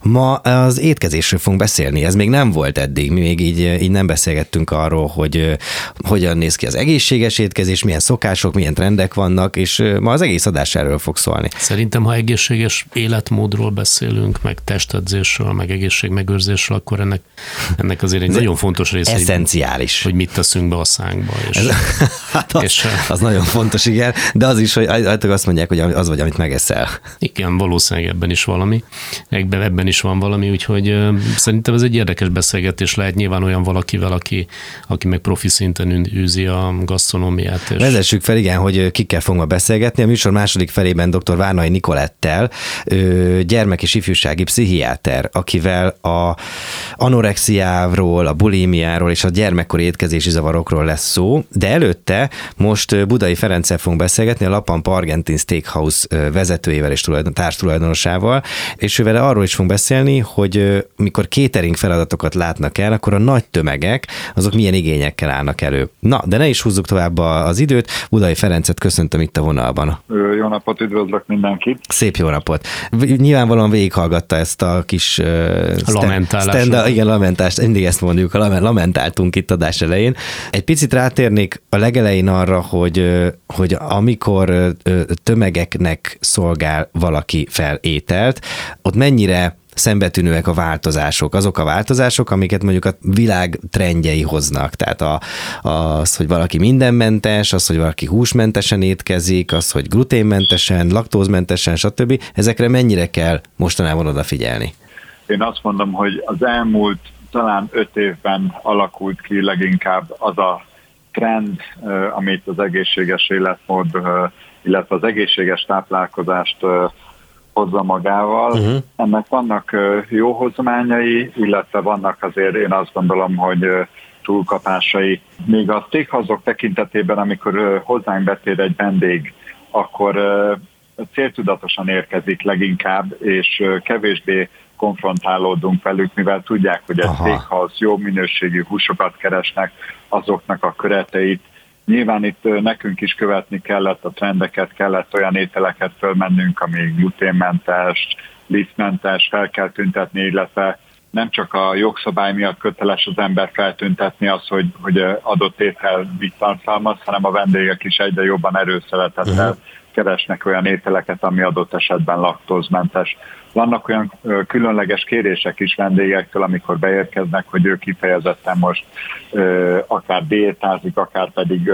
Ma az étkezésről fogunk beszélni, ez még nem volt eddig, mi még így nem beszélgettünk arról, hogy hogyan néz ki az egészséges étkezés, milyen szokások, milyen trendek vannak, és ma az egész adás erről fog szólni. Szerintem, ha egészséges életmódról beszélünk, meg testedzésről, meg egészségmegőrzésről, akkor ennek azért egy nagyon fontos része. Eszenciális. Hogy mit teszünk be a szánkba. Az nagyon fontos, igen, de az is, hogy azt mondják, hogy az vagy, amit megeszel. Igen, valószínűleg ebben is valami. Ebben is van valami, úgyhogy szerintem ez egy érdekes beszélgetés lehet nyilván olyan valakivel, aki meg profi szinten űzi a gasztronómiát. Vezessük fel, igen, hogy kikkel fogunk beszélgetni. A műsor második felében dr. Várnai Nicolettel, gyermek- és ifjúsági pszichiáter, akivel a anorexiáról, a bulimiáról és a gyermekkori étkezési zavarokról lesz szó, de előtte most Budai Ferenccel fogunk beszélgetni, a Lapampa Argentin Steakhouse vezetőjével és társtulajdonosával, és ővel arról is fogunk beszélni, hogy mikor catering feladatokat látnak el, akkor a nagy tömegek, azok milyen igényekkel állnak elő. Na, de ne is húzzuk tovább az időt. Budai Ferencet köszöntöm itt a vonalban. Jó napot, üdvözlök mindenkit. Szép jó napot. Nyilvánvalóan végighallgatta ezt a kis lamentálást, mindig ezt mondjuk, lamentáltunk itt adás elején. Egy picit rátérnék a legelején arra, hogy amikor tömegeknek szolgál valaki fel ételt, ott mennyire szembetűnőek a változások, azok a változások, amiket mondjuk a világ trendjei hoznak. Tehát az, hogy valaki mindenmentes, az, hogy valaki húsmentesen étkezik, az, hogy gluténmentesen, laktózmentesen, stb. Ezekre mennyire kell mostanában odafigyelni? Én azt mondom, hogy az elmúlt talán 5 évben alakult ki leginkább az a trend, amit az egészséges életmód, illetve az egészséges táplálkozást hozza magával. Ennek vannak jó hozományai, illetve vannak azért, én azt gondolom, hogy túlkapásai. Még a steakhouse-ok tekintetében, amikor hozzánk betér egy vendég, akkor céltudatosan érkezik leginkább, és kevésbé konfrontálódunk velük, mivel tudják, hogy a steakhouse jó minőségű húsokat keresnek, azoknak a köreteit. Nyilván itt nekünk is követni kellett a trendeket, kellett olyan ételeket fölmennünk, ami gluténmentes, lisztmentes, fel kell tüntetni, illetve nem csak a jogszabály miatt köteles az ember feltüntetni azt, hogy adott étel mit tartalmaz, hanem a vendégek is egyre jobban erőszeretettel keresnek olyan ételeket, ami adott esetben laktózmentes. Vannak olyan különleges kérések is vendégektől, amikor beérkeznek, hogy ő kifejezetten most akár diétázik, akár pedig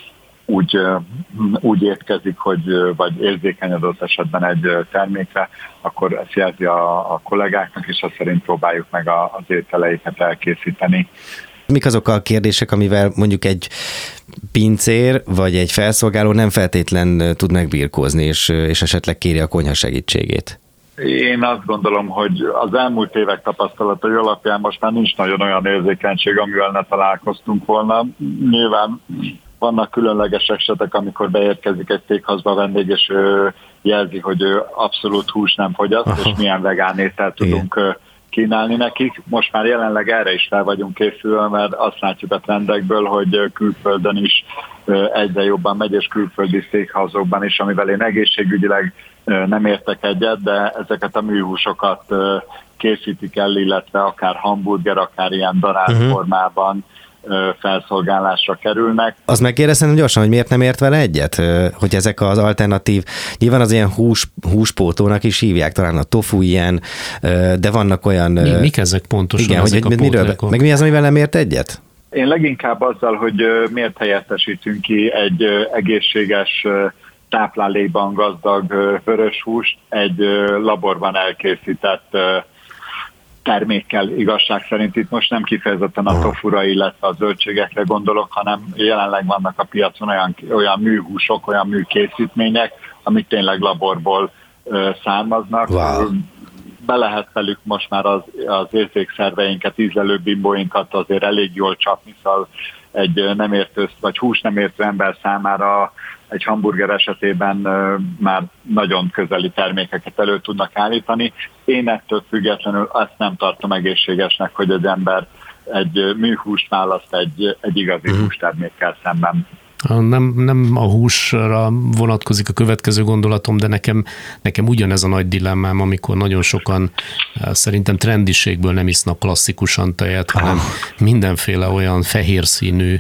úgy étkezik, vagy érzékeny adott esetben egy termékre, akkor ezt jelzi a kollégáknak, és azt szerint próbáljuk meg az ételeiket elkészíteni. Mik azok a kérdések, amivel mondjuk egy pincér vagy egy felszolgáló nem feltétlen tud megbirkózni, és esetleg kéri a konyha segítségét? Én azt gondolom, hogy az elmúlt évek tapasztalatai alapján most már nincs nagyon olyan érzékenység, amivel ne találkoztunk volna. Nyilván vannak különleges esetek, amikor beérkezik egy steakhouse-ba vendég, és jelzi, hogy ő abszolút hús nem fogyaszt, és milyen vegán ételt tudunk kínálni nekik. Most már jelenleg erre is fel vagyunk készülve, mert azt látjuk a trendekből, hogy külföldön is egyre jobban megy, és külföldi steakhouse-okban is, amivel én egészségügyileg nem értek egyet, de ezeket a műhúsokat készítik el, illetve akár hamburger, akár ilyen darált formában felszolgálásra kerülnek. Azt megkérdeztem gyorsan, hogy miért nem ért vele egyet? Hogy ezek az alternatív, nyilván az ilyen húspótónak is hívják, talán a tofu ilyen, de vannak olyan... Mik ezek pontosan? Igen, ezek hogy meg mi az, amivel nem ért egyet? Én leginkább azzal, hogy miért helyettesítünk ki egy egészséges táplálékban gazdag vörös húst egy laborban elkészített termékkel. Igazság szerint itt most nem kifejezetten a tofura, illetve a zöldségekre gondolok, hanem jelenleg vannak a piacon olyan műhúsok, olyan műkészítmények, amik tényleg laborból származnak. Wow. Be lehet velük most már az érzékszerveinket, ízlelő bimbóinkat azért elég jól csapni, szóval egy nem értő, vagy hús nem értő ember számára egy hamburger esetében már nagyon közeli termékeket elő tudnak állítani. Én ettől függetlenül azt nem tartom egészségesnek, hogy az ember egy műhúst választ egy igazi hústermékkel szemben. Nem a húsra vonatkozik a következő gondolatom, de nekem ugyanez a nagy dilemmám, amikor nagyon sokan szerintem trendiségből nem isznak klasszikusan tejet, hanem mindenféle olyan fehér színű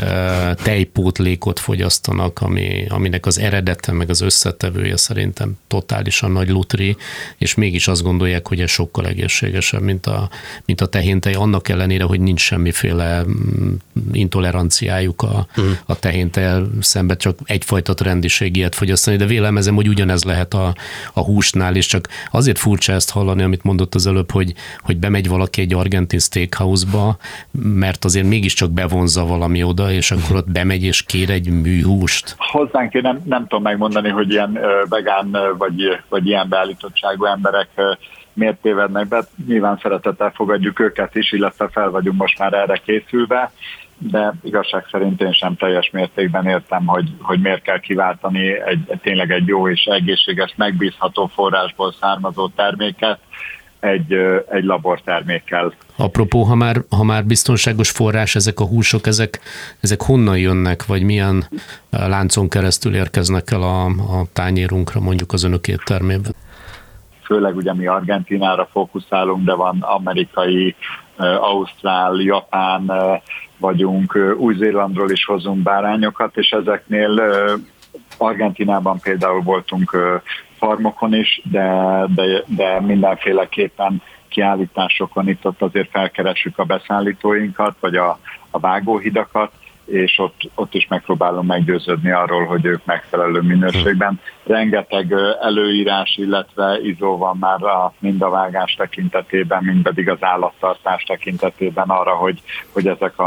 tejpótlékot fogyasztanak, aminek az eredete meg az összetevője szerintem totálisan nagy lutri, és mégis azt gondolják, hogy ez sokkal egészségesebb, mint a tehéntej, annak ellenére, hogy nincs semmiféle intoleranciájuk a tehén szemben, csak egyfajta trendiség ilyet fogyasztani, de vélelmezem, hogy ugyanez lehet a húsnál, és csak azért furcsa ezt hallani, amit mondott az előbb, hogy bemegy valaki egy argentin steakhouse-ba, mert azért mégiscsak bevonza valami oda, és akkor ott bemegy és kér egy műhúst. Hozzánk én nem tudom megmondani, hogy ilyen vegán vagy ilyen beállítottságú emberek miért tévednek be. Nyilván szeretettel fogadjuk őket is, illetve fel vagyunk most már erre készülve, de igazság szerint én sem teljes mértékben értem, hogy miért kell kiváltani tényleg egy jó és egészséges, megbízható forrásból származó terméket egy labortermékkel. Apropó, ha már biztonságos forrás ezek a húsok, ezek honnan jönnek, vagy milyen láncon keresztül érkeznek el a tányérunkra, mondjuk az önök éttermében? Főleg ugye mi Argentínára fókuszálunk, de van amerikai, ausztrál, japán vagyunk, Új-Zélandról is hozunk bárányokat, és ezeknél Argentínában például voltunk farmokon is, de mindenféleképpen kiállításokon itt-ott azért felkeressük a beszállítóinkat, vagy a vágóhidakat, és ott is megpróbálom meggyőződni arról, hogy ők megfelelő minőségben. Rengeteg előírás, illetve izó van már mind a vágás tekintetében, mind pedig az állattartás tekintetében arra, hogy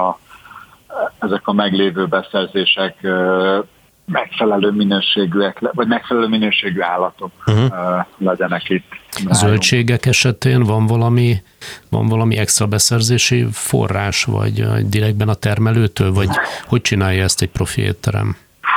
ezek a meglévő beszerzések megfelelő minőségűek, vagy megfelelő minőségű állatok legyenek itt. Zöldségek esetén van valami extra beszerzési forrás, vagy direktben a termelőtől, vagy hogy csinálja ezt egy profi étterem?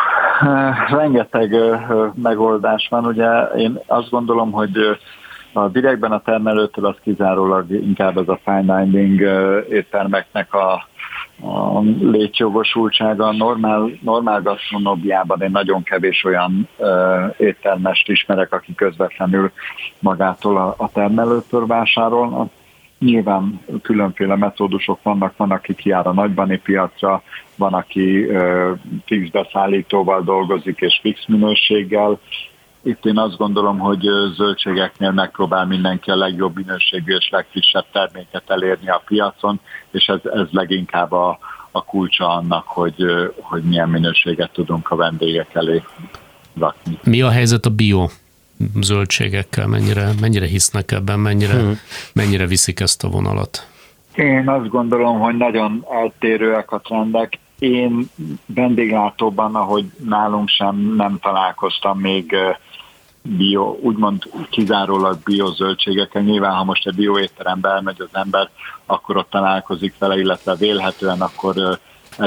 Rengeteg megoldás van, ugye én azt gondolom, hogy a direktben a termelőtől az kizárólag inkább ez a fine dining éttermeknek a létjogosultsága. Normál gasztronómiában én nagyon kevés olyan éttermest ismerek, aki közvetlenül magától a termelőtől vásárolnak. Nyilván különféle metódusok vannak, van, aki kijár a nagybani piacra, van, aki fix beszállítóval dolgozik és fix minőséggel. Itt én azt gondolom, hogy zöldségeknél megpróbál mindenki a legjobb minőségű és legfrissebb terméket elérni a piacon, és ez leginkább a kulcsa annak, hogy milyen minőséget tudunk a vendégek elé rakni. Mi a helyzet a bio zöldségekkel? Mennyire hisznek ebben? Mennyire viszik ezt a vonalat? Én azt gondolom, hogy nagyon eltérőek a trendek. Én vendéglátóban, ahogy nálunk sem nem találkoztam még bio, úgymond kizárólag biozöldségekkel. Nyilván, ha most egy bioétterembe elmegy az ember, akkor ott találkozik vele, illetve vélhetően akkor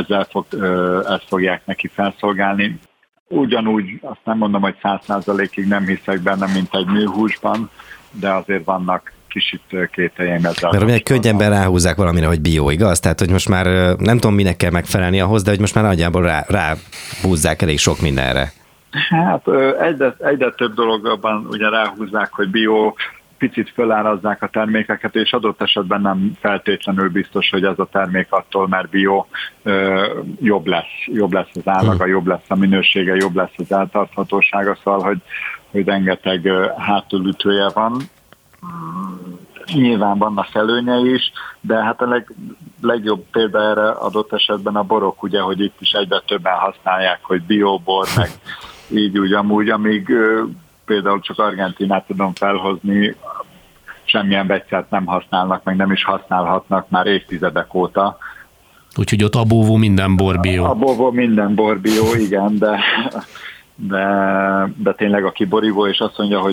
ezt fogják neki felszolgálni. Ugyanúgy azt nem mondom, hogy 100%-ig nem hiszek benne, mint egy műhúsban, de azért vannak kicsit kételjeim ezzel. Mert ugye könnyebben ráhúzzák valamire, hogy bio, igaz? Tehát, hogy most már nem tudom, minek kell megfelelni ahhoz, de hogy most már nagyjából ráhúzzák elég sok mindenre. Hát egyre több dologban ugye ráhúzzák, hogy bio, picit fölárazzák a termékeket, és adott esetben nem feltétlenül biztos, hogy ez a termék attól, mert bio jobb lesz az állaga, jobb lesz a minősége, jobb lesz az eltarthatósága, szóval, hogy rengeteg hátulütője van. Nyilván vannak előnyei is, de hát a legjobb példa erre adott esetben a borok, ugye, hogy itt is egyre többen használják, hogy biobor, meg így úgy amúgy, amíg például csak Argentínát tudom felhozni, semmilyen vegyszert nem használnak, meg nem is használhatnak már évtizedek óta. Úgyhogy ott abóvó minden bor bio. Abóvó minden bor bio, igen, de tényleg aki borívó, és azt mondja, hogy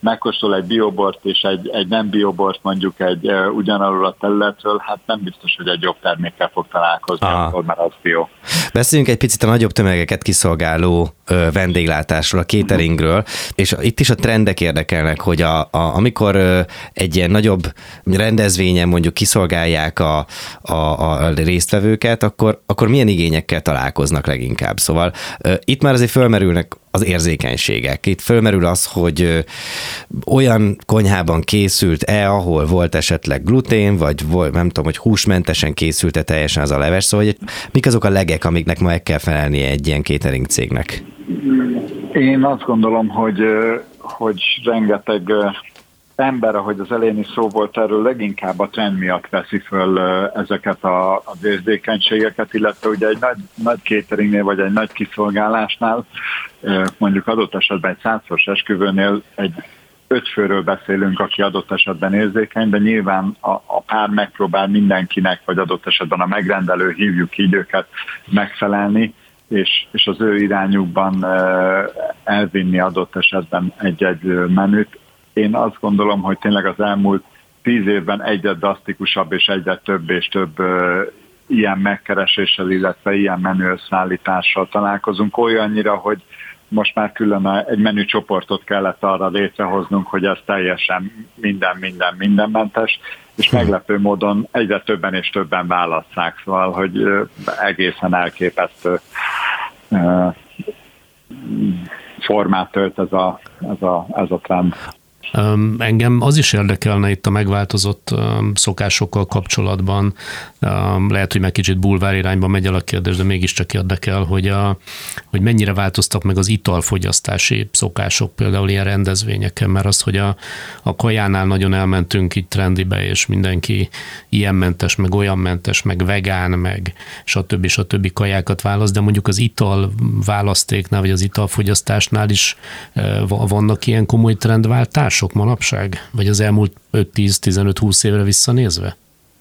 megkóstol egy biobort és egy nem biobort mondjuk egy ugyanarról a területről, hát nem biztos, hogy egy jobb termékkel fog találkozni, akkor már az bio. Beszéljünk egy picit a nagyobb tömegeket kiszolgáló vendéglátásról, a cateringről, és itt is a trendek érdekelnek, hogy amikor egy ilyen nagyobb rendezvényen mondjuk kiszolgálják a résztvevőket, akkor milyen igényekkel találkoznak leginkább. Szóval itt már azért fölmerülnek az érzékenységek. Itt fölmerül az, hogy olyan konyhában készült-e, ahol volt esetleg glutén, vagy nem tudom, hogy húsmentesen készült-e teljesen az a leves, szóval hogy mik azok a legek, amiknek ma meg kell felelnie egy ilyen catering cégnek? Én azt gondolom, hogy rengeteg ember, ahogy az elején is szó volt erről, leginkább a trend miatt veszi föl ezeket az érzékenységeket, illetve ugye egy nagy cateringnél, vagy egy nagy kiszolgálásnál, mondjuk adott esetben egy 100-szoros esküvőnél egy 5 főről beszélünk, aki adott esetben érzékeny, de nyilván a pár megpróbál mindenkinek, vagy adott esetben a megrendelő, hívjuk így őket, megfelelni, és az ő irányukban elvinni adott esetben egy-egy menüt. Én azt gondolom, hogy tényleg az elmúlt 10 évben egyre drasztikusabb és egyre több és több ilyen megkereséssel, illetve ilyen menüösszállítással találkozunk, olyannyira, hogy most már külön egy menücsoportot kellett arra létrehoznunk, hogy ez teljesen mindenmentes, és meglepő módon egyre többen és többen válasszák, szóval, hogy egészen elképesztő formát tölt ez a trend. Engem az is érdekelne itt a megváltozott szokásokkal kapcsolatban, lehet, hogy meg kicsit bulvár irányba megy el a kérdés, de mégiscsak érdekel, hogy mennyire változtak meg az italfogyasztási szokások például ilyen rendezvényeken, mert az, hogy a kajánál nagyon elmentünk így trendibe, és mindenki ilyen mentes, meg olyan mentes, meg vegán, meg stb. Kajákat választ, de mondjuk az ital választéknál, vagy az italfogyasztásnál is vannak ilyen komoly trendváltások manapság? Vagy az elmúlt 5-10-15-20 évre visszanézve?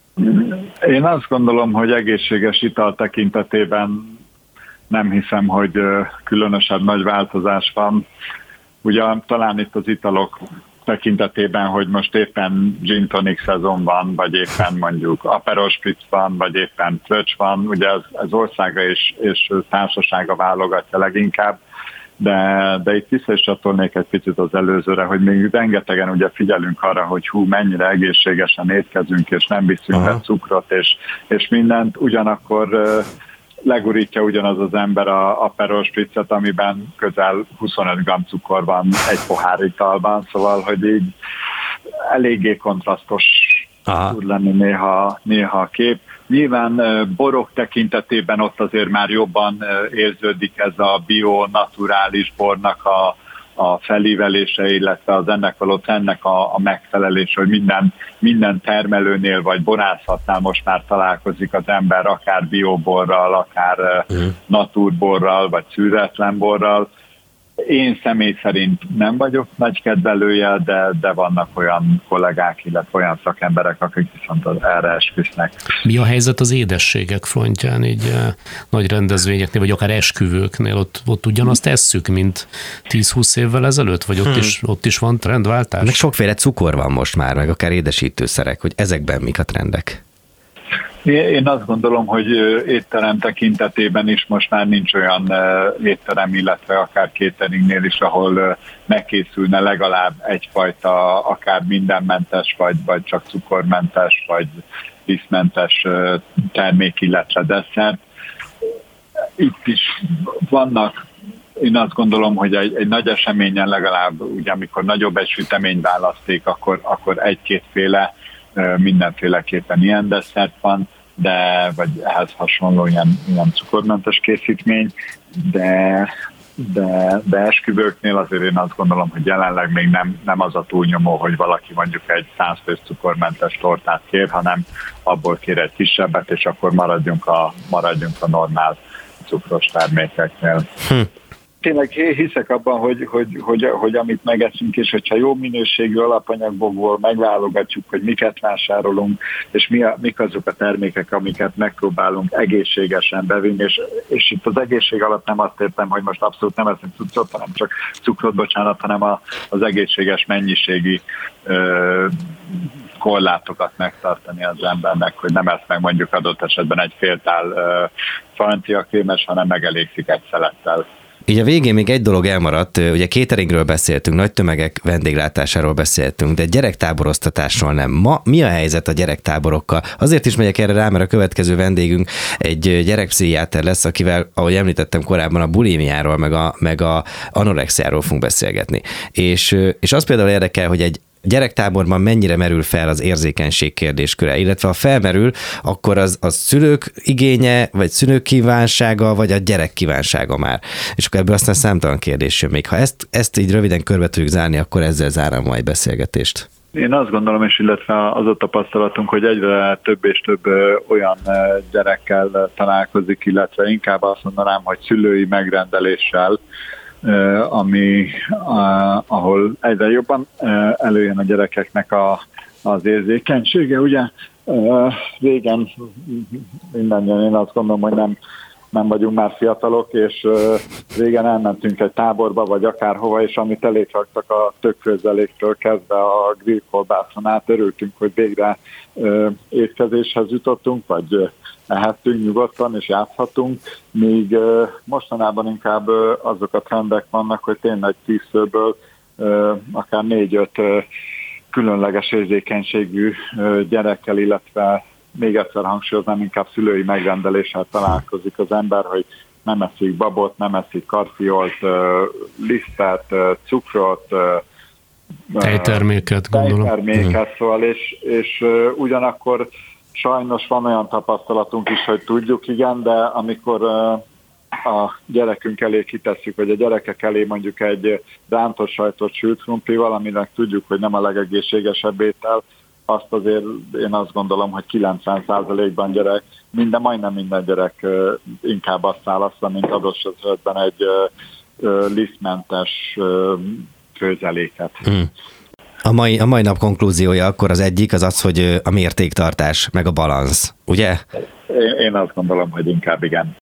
Én azt gondolom, hogy egészséges ital tekintetében nem hiszem, hogy különösebb nagy változás van. Ugye talán itt az italok tekintetében, hogy most éppen gin tonic szezon van, vagy éppen mondjuk Aperol Spritz van, vagy éppen fröccs van, ugye ez országa és társasága válogatja leginkább, de itt vissza is csatolnék egy picit az előzőre, hogy még rengetegen ugye figyelünk arra, hogy mennyire egészségesen étkezünk, és nem viszünk be cukrot, és mindent, ugyanakkor legurítja ugyanaz az ember a Aperol Spritzet, amiben közel 25 g cukor van egy pohár italban, szóval, hogy így eléggé kontrasztos tud lenni néha a kép. Nyilván borok tekintetében ott azért már jobban érződik ez a bio-naturális bornak a felívelése, illetve az ennek való trendnek a megfelelése, hogy minden termelőnél vagy borászatnál most már találkozik az ember akár bioborral, akár naturborral, vagy szűretlen borral. Én személy szerint nem vagyok nagy kedvelője, de vannak olyan kollégák, illetve olyan szakemberek, akik viszont erre esküsznek. Mi a helyzet az édességek frontján, így nagy rendezvényeknél, vagy akár esküvőknél? Ott ugyanazt esszük, mint 10-20 évvel ezelőtt, vagy ott is van trendváltás? Meg sokféle cukor van most már, meg akár édesítőszerek, hogy ezekben mik a trendek? Én azt gondolom, hogy étterem tekintetében is most már nincs olyan étterem, illetve akár cateringnél is, ahol megkészülne legalább egyfajta akár mindenmentes, vagy csak cukormentes, vagy lisztmentes termék, illetve desszert. Itt is vannak, én azt gondolom, hogy egy nagy eseményen legalább, ugye amikor nagyobb egy süteményválaszték, akkor egy-kétféle mindenféleképpen ilyen desszert van, vagy ehhez hasonló ilyen cukormentes készítmény, de esküvőknél azért én azt gondolom, hogy jelenleg még nem az a túlnyomó, hogy valaki mondjuk egy 100 fős cukormentes tortát kér, hanem abból kér egy kisebbet, és akkor maradjunk a normál cukros termékeknél. tényleg hiszek abban, hogy amit megeszünk, és hogyha jó minőségű alapanyagokból megválogatjuk, hogy miket vásárolunk, és mik azok a termékek, amiket megpróbálunk egészségesen bevinni, és itt az egészség alatt nem azt értem, hogy most abszolút nem eszünk cukrot, hanem csak cukrot, bocsánat, hanem az egészséges mennyiségi korlátokat megtartani az embernek, hogy nem esz meg mondjuk adott esetben egy fél tál francia krémes, hanem megelégszik egy szelettel. Így a végén még egy dolog elmaradt, ugye cateringről beszéltünk, nagy tömegek vendéglátásáról beszéltünk, de gyerektáboroztatásról nem. Ma mi a helyzet a gyerektáborokkal? Azért is megyek erre rá, mert a következő vendégünk egy gyerekpszichiáter lesz, akivel, ahogy említettem korábban, a bulimiáról, meg a anorexiáról fogunk beszélgetni. És az például érdekel, hogy egy gyerektáborban mennyire merül fel az érzékenység kérdésköre, illetve ha felmerül, akkor az szülők igénye, vagy szülők kívánsága, vagy a gyerek kívánsága már. És akkor ebből aztán számtalan kérdés jön még. Ha ezt így röviden körbe tudjuk zárni, akkor ezzel zárom majd beszélgetést. Én azt gondolom, és illetve az a tapasztalatunk, hogy egyre több és több olyan gyerekkel találkozik, illetve inkább azt mondanám, hogy szülői megrendeléssel, ahol egyre jobban előjön a gyerekeknek az érzékenysége. Ugye régen mindannyian, én azt gondolom, hogy nem vagyunk már fiatalok, és régen elmentünk egy táborba, vagy akárhova, és amit elég raktak a tökfőzeléktől kezdve a grillkolbászon át, örültünk, hogy végre étkezéshez jutottunk, vagy ehettünk nyugodtan, és játszhatunk, míg mostanában inkább azok a trendek vannak, hogy tényleg 10-ből akár 4-5 különleges érzékenységű gyerekkel, illetve még egyszer hangsúlyoznám, inkább szülői megrendeléssel találkozik az ember, hogy nem eszik babot, nem eszik karfiolt, lisztet, cukrot, tejterméket, gondolom. Tejterméket, szóval, és ugyanakkor sajnos van olyan tapasztalatunk is, hogy tudjuk, igen, de amikor a gyerekünk elé kitesszük, vagy a gyerekek elé mondjuk egy rántott sajtot sült krumplival, aminek tudjuk, hogy nem a legegészségesebb étel, azt azért én azt gondolom, hogy 90%-ban majdnem minden gyerek inkább azt válaszol, mint adott esetben egy lisztmentes főzeléket. A mai nap konklúziója akkor az egyik az, hogy a mértéktartás, meg a balansz, ugye? Én azt gondolom, hogy inkább igen.